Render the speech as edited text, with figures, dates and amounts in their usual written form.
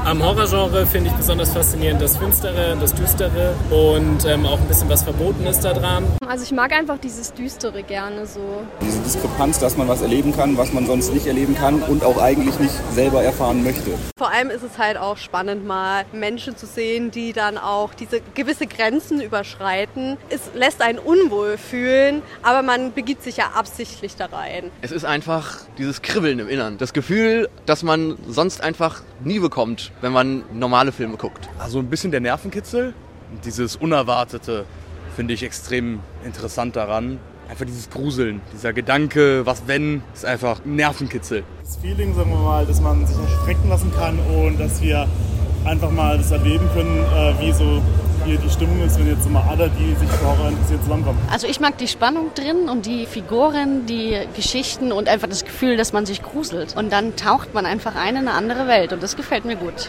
Am Horrorgenre finde ich besonders faszinierend das Finstere, das Düstere und auch ein bisschen was Verbotenes da dran. Also ich mag einfach dieses Düstere gerne so. Diese Diskrepanz, dass man was erleben kann, was man sonst nicht erleben kann und auch eigentlich nicht selber erfahren möchte. Vor allem ist es halt auch spannend, mal Menschen zu sehen, die dann auch diese gewisse Grenzen überschreiten. Es lässt einen unwohl fühlen, aber man begibt sich ja absichtlich da rein. Es ist einfach dieses Kribbeln im Innern. Das Gefühl, das man sonst einfach nie bekommt, wenn man normale Filme guckt. Also ein bisschen der Nervenkitzel. Dieses Unerwartete finde ich extrem interessant daran. Einfach dieses Gruseln, dieser Gedanke, was wenn, ist einfach ein Nervenkitzel. Das Feeling, sagen wir mal, dass man sich erschrecken lassen kann und dass wir einfach mal das erleben können, wie so hier die Stimmung ist, wenn jetzt so mal alle, die sich für Horror interessieren, zusammenkommen. Also ich mag die Spannung drin und die Figuren, die Geschichten und einfach das Gefühl, dass man sich gruselt. Und dann taucht man einfach ein in eine andere Welt und das gefällt mir gut.